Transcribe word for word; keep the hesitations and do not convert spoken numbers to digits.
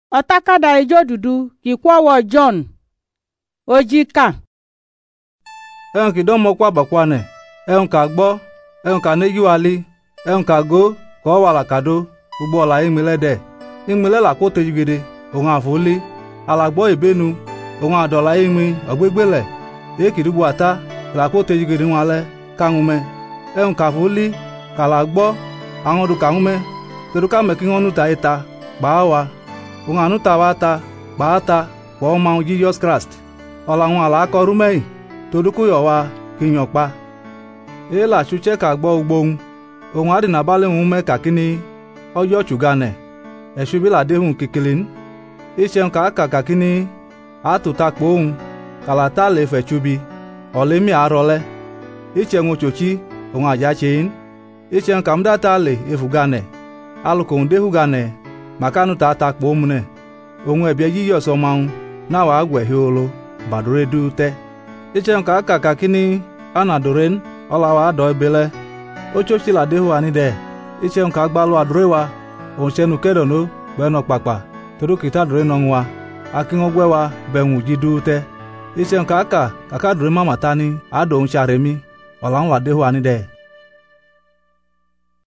Otakada ijodudu kikwawo John ojika Eun ki don mo kwa bakwane eun ka gbo eun ka neju ali eun ka go ko wala kado ugbo la imile de imile la ko tejugede ohun afoli alagbo ibenu ohun adola imi ogbegbele e kirubu ata la ko tejugede wale kangume eun ka foli kala gbo awon du kangume teruka mekin onu ta ita bawa ohun anu ta wata baata wo ma Jesus Christ ola won ala ko rumei toduku yo wa kinyo pa e la chuche ka gbo ugbohun ohun adi na bale hun me kakini ojo chugane e subi la dehun kikelin ise ka ka kakini atuta pohun kalata le fe chubi ole mi arole ise nwo chochi ohun aja chein ise ka mdata le efugane aluko ndehugane makanu ta ta pomune ohun ebe Jesus omaun na wa agwe hiolo badore dute ise ka ka kakini anadoren ola wa do ebele ochochi la dehu ani de ise ka gbalu adorewa ohun senu kedono gbeno papa toru kita dore no nwa akin ogwe wa benwu jidute ise ka ka kaka dore mama tani ado un charemi ola nwa dehu ani de